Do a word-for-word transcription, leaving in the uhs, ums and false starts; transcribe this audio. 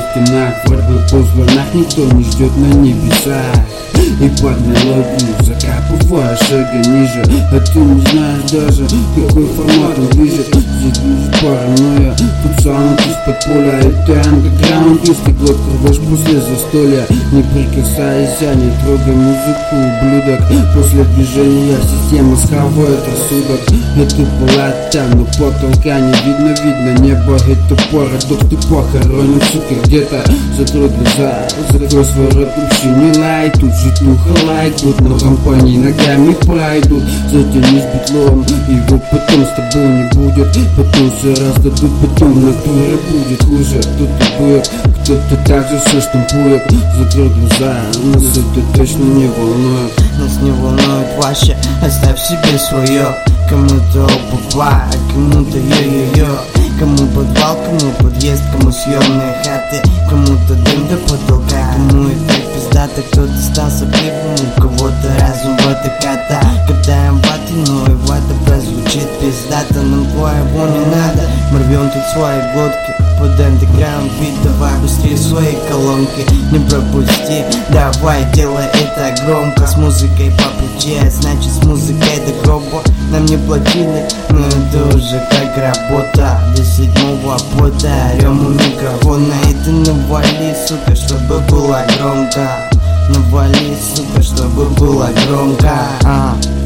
стенах, в радиозвонах никто не ждет на небесах. И подняла блюз, закапывая шага ниже. А ты не знаешь даже, какой формат он движет. Здесь блюз паранойя, тут саунд из-под поля. Это андеграунд, если глотку рвешь после застолья. Не прикасайся, не трогай музыку, ублюдок. После движения система схавает рассудок. Это палата, но потолка не видно, видно небо. Это парадокс, ты похоронен, сука, где-то. Закрой глаза, закрой свой рот, вообще не лай. Тут житуха лайк, тут на компании ногами пройдут. Затянись битлом, его потом с тобой не будет. Потом все раздадут, потом в натуре будет хуже. Кто-то будет, кто-то также все штампует. Закрой глаза, нас это точно не волнует. Нас не волнует вообще, оставь себе свое. Кому-то оба, а кому-то йо-йо-йо. Кому подвал, кому подъезд, кому съемные хаты. Кому-то дым до потолка, кому и так пиздато. Кто-то остался пивом, у кого-то разум кота. Когда им ваты, но и вата прозвучит пиздато. Нам твоего не надо, мы рвем тут свои глотки. Под андеграунд бит, давай быстрее свои колонки. Не пропусти, давай делай это громко. С музыкой по плече, значит с музыкой до гроба. Нам не платили, но это уже как работа. До седьмого пота, орем у микрофона. И ты навали, сука, чтобы было громко. Навали, сука, чтобы было громко. а.